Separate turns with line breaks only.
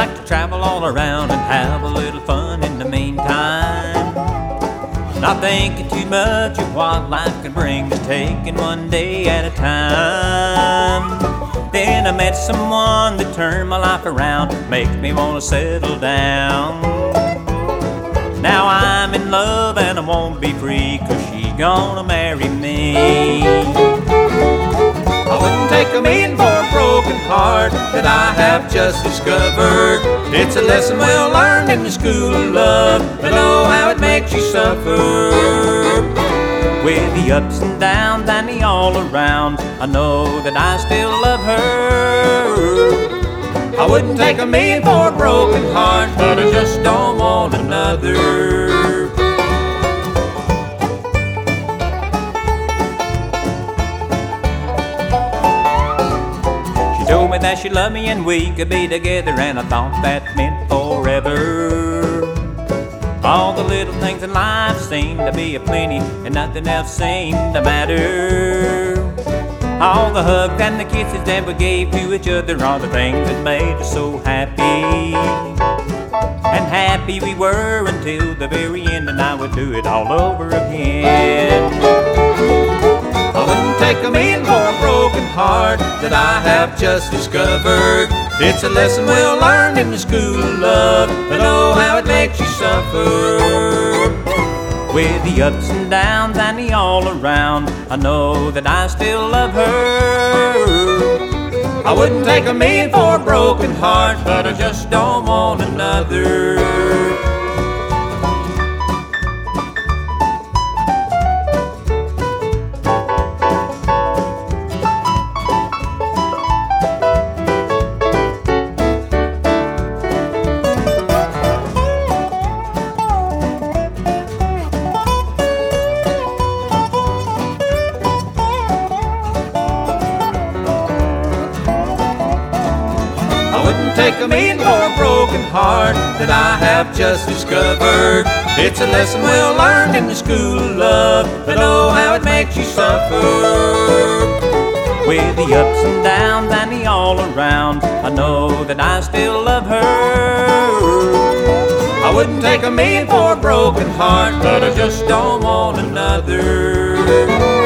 like to travel all around and have a little fun in the meantime. Not thinking too much of what life can bring, just taking one day at a time. Then I met someone that turned my life around, makes me want to settle down. Now I'm in love and I won't be free, 'cause she gonna marry me. I wouldn't take a million for a broken heart that I have just discovered. It's a lesson well learned in the school of love, but oh, how it makes you suffer. With the ups and downs and the all around, I know that I still love her. I wouldn't take a million for a broken heart, but I just don't want another. She told me that she loved me and we could be together, and I thought that meant forever. All the little things in life seem to be a plenty, and nothing else seemed to matter. All the hugs and the kisses that we gave to each other, all the things that made us so happy. And happy we were until the very end, and I would do it all over again. I wouldn't take a million for a broken heart that I have just discovered. It's a lesson well learned in the school of love, but oh, how it makes you suffer. With the ups and downs and the all around, I know that I still love her. I wouldn't take a million for a broken heart, but I just don't want another. Take a million for a broken heart that I have just discovered. It's a lesson well learned in the school of love, but oh, how it makes you suffer. With the ups and downs and the all around, I know that I still love her. I wouldn't take a million for a broken heart, but I just don't want another.